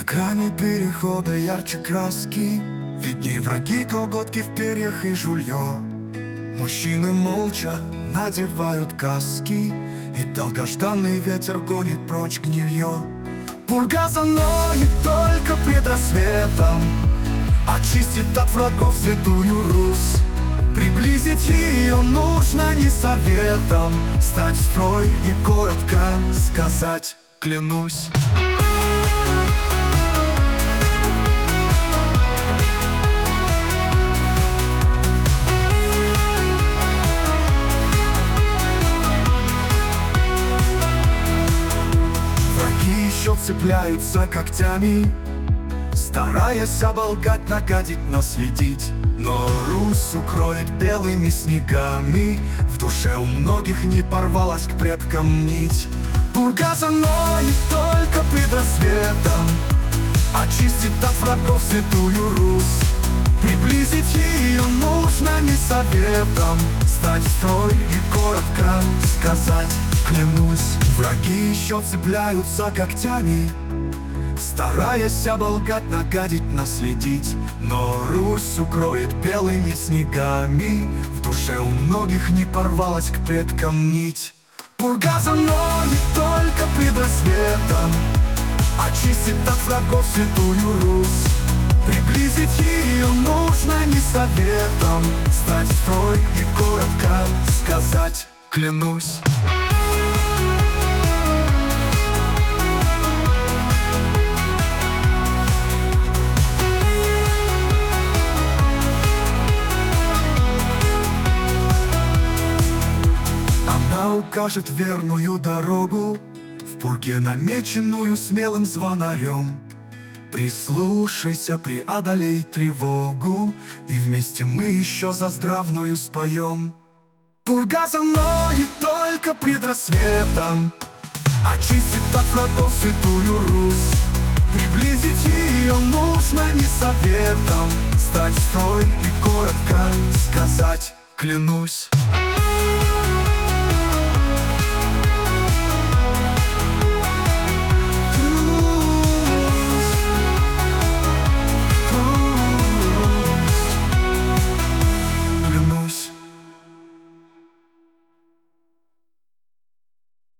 ногами перехода ярче краски, видней враги, колготки в перьях и жулье. Мужчины молча надевают каски, и долгожданный ветер гонит прочь гнилье. Пурга за мной не только пред рассветом очистит от врагов святую Русь. Приблизить ее нужно не советом, стать в строй и коротко сказать «клянусь». Враги еще цепляются когтями, стараясь оболгать, нагадить, наследить. Но Русь укроет белыми снегами, в душе у многих не порвалась к предкам нить. Пурга за мной не только пред рассветом очистит от врагов святую Русь. Приблизить ее нужно не советом, стать в строй и коротко сказать «клянусь». Враги еще цепляются когтями, стараясь оболгать, нагадить, наследить. Но Русь укроет белыми снегами, в душе у многих не порвалась к предкам нить. Пурга за мной не только пред рассветом очистит от врагов святую Русь. Приблизить ее нужно не советом, стать в строй и коротко сказать «клянусь». Она укажет верную дорогу, в пурге намеченную смелым звонарем. Прислушайся, преодолей тревогу, и вместе мы еще за здравную споем. Пурга за мной не только пред рассветом очистит от врагов святую Русь. Приблизить ее нужно не советом, стать в строй и коротко сказать «клянусь».